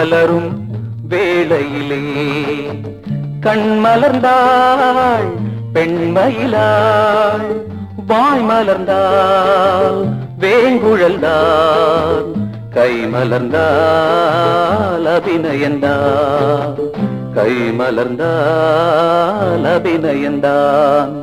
மலரும் வேளையிலே கண் மலர்ந்தாள் பெண்மயிலாள், வாய் மலர்ந்தாள் வேங்குழல்தான், கை மலர்ந்தால் அபிநயந்தான், கை மலர்ந்தால் அபிநயந்தான்.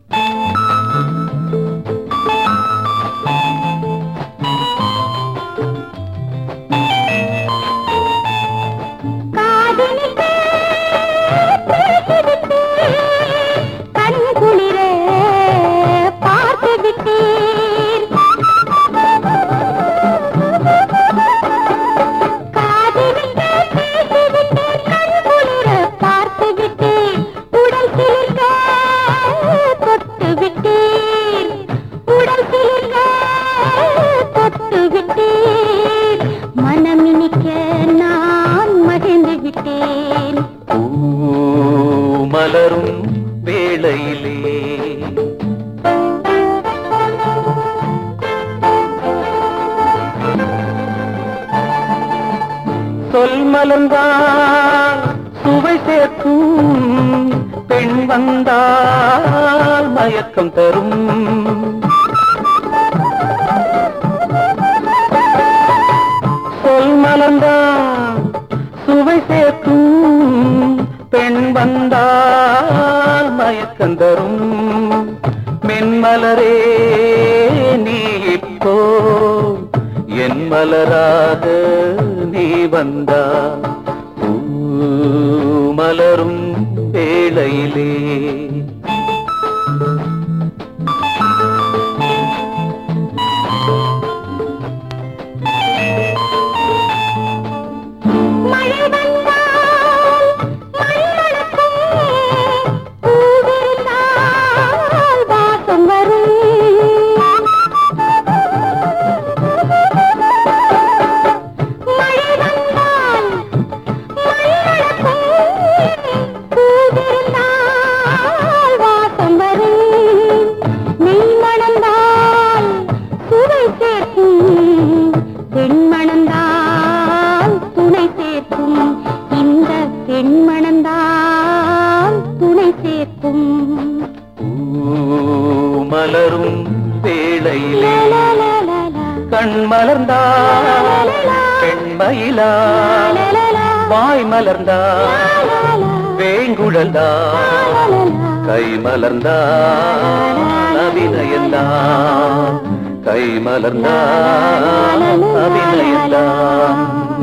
மலரும் வேளையிலே சொல் மலர்ந்தால் சுவை சேர்க்கும், பெண் வந்தால் மயக்கம் தரும். சொல் மலர்ந்தால் சுவை சேர்க்கும், பெண் வந்தால் மயக்கம் தரும். மென்மலரே நீ இப்போ என் மலராக நீ வந்தா, மலரும் வேளையிலே மலரும் வேளையிலே கண் மலர்ந்தால் பெண்மயிலாள், வாய் மலர்ந்தால் வேங்குழல்தான், கை மலர்ந்தால் அபிநயந்தான், கை மலர்ந்தால் அபிநயந்தான்.